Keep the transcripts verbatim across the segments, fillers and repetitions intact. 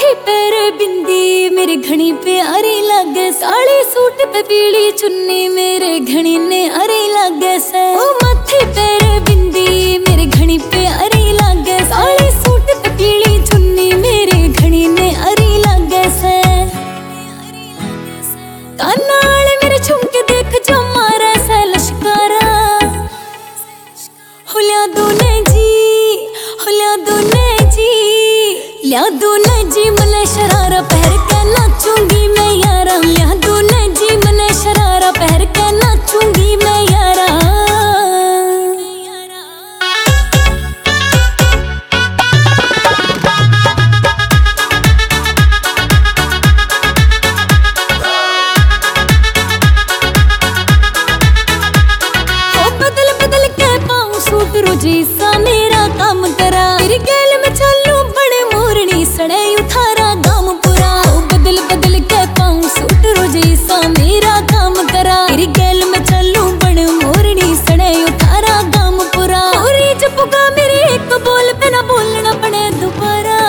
मत्थे पैर बिंदी मेरे घनी प्यारी लागे, साड़ी सूट पे पीली चुन्नी मेरे घनी ने अरे लागे से। ओ मत्थे पैर बिंदी मेरे घनी प्यारी लागे, साड़ी सूट पे पीली चुन्नी मेरे घनी ने अरे लागे से। काना वाले मेरे झुमके देख जो मारा सा लश्कारा, हुलिया दूने जी हुलिया दूने जी लिया दूने जी मने शरारा पहर के नाचूंगी मैं यारा, लिया दूने जी मने शरारा पहर के नाचूंगी मैं यारा। ओ बदल बदल के पाऊं सूट रोजी सा मेरा काम करा, तेरी गैल में चलूं बड़े मोरनी सड़े उठारा गाम पूरा। ओ बदल बदल के पाऊं सूट रोजी सा मेरा काम करा, तेरी गैल में चलूं बड़े मोरनी सड़े उठारा गाम पूरा। और जपुगा मेरे एक बोल पे ना बोलना पड़े दोबारा,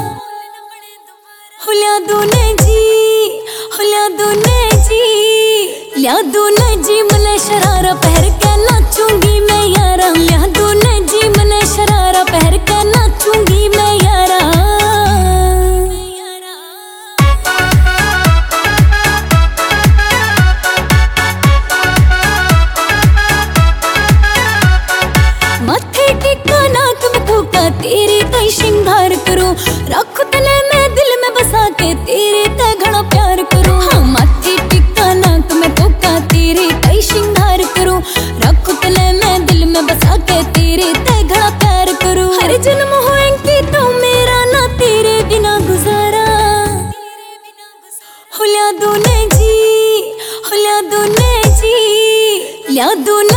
हुलिया दूने जी हुलिया दूने जी लिया दूने जी मने शरारा पहर के नाचूंगी मैं यारा, लिया दूने जी मने शरारा पहर के नाचूंगी मैं यारा। माथे टिका नाक में फूका तेरे कई श्रृंगार करूं, रख तले मैं दिल में बसा के तेरे ते घना प्यार करूं। हाँ माथे टिका नाक में फूका तेरे कई श्रृंगार करूं, रख तले मैं दिल में बसा के तेरे ते घना प्यार करूं। हर जन्म होएंगे तो मेरा ना तेरे बिना गुजारा, हुलिया दूने जी हुलिया दूने जी लिया दूने